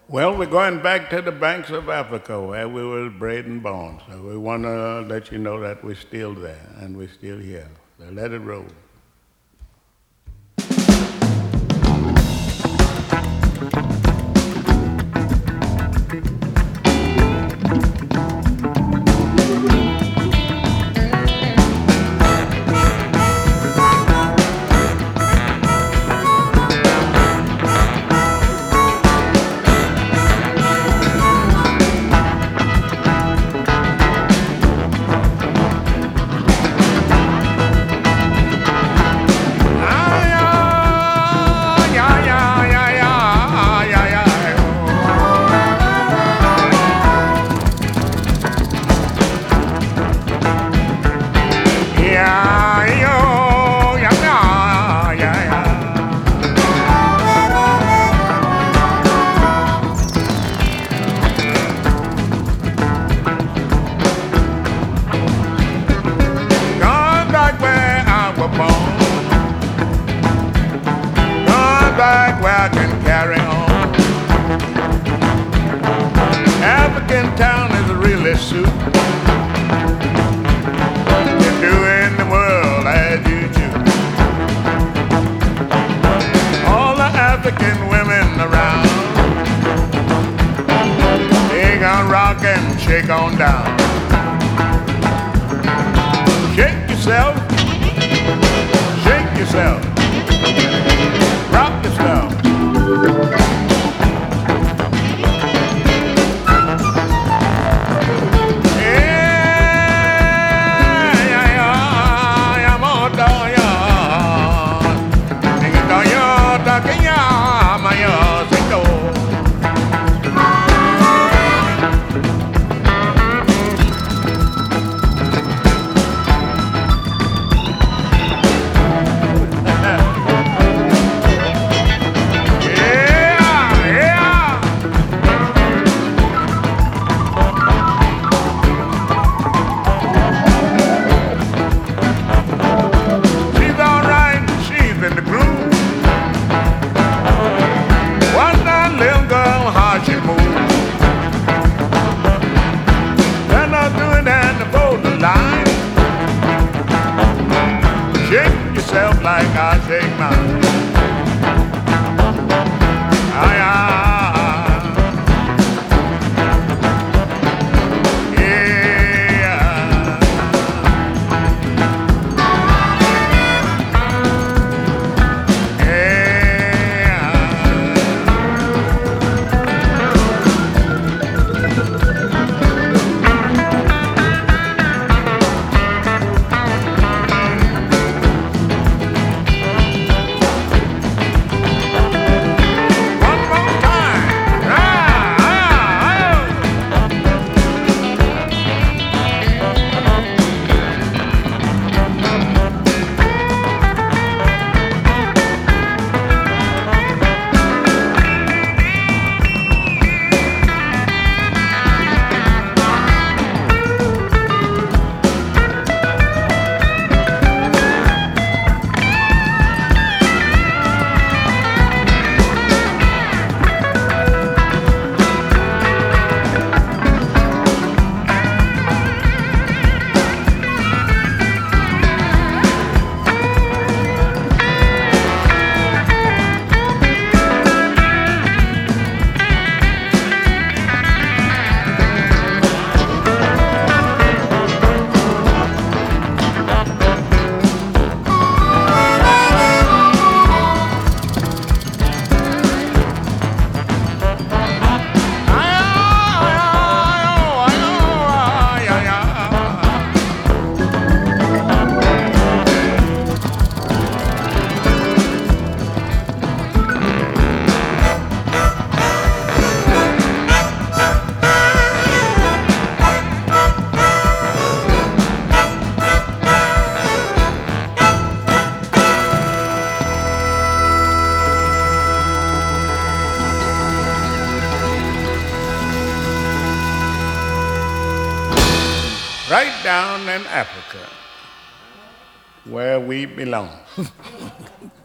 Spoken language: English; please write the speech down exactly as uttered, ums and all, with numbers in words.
Well, we're going back to the banks of Africa where we were bred and born. So we want to let you know that we're still there and we're still here. So let it roll. Back where I can carry on. African town is really suit. You're doing the world as you choose. All the African women around, they gonna rock and shake on down. Shake yourself, shake yourself. Rock yourself. Shake yourself like I shake mine. Aye, aye. Yeah. Right down in Africa, where we belong.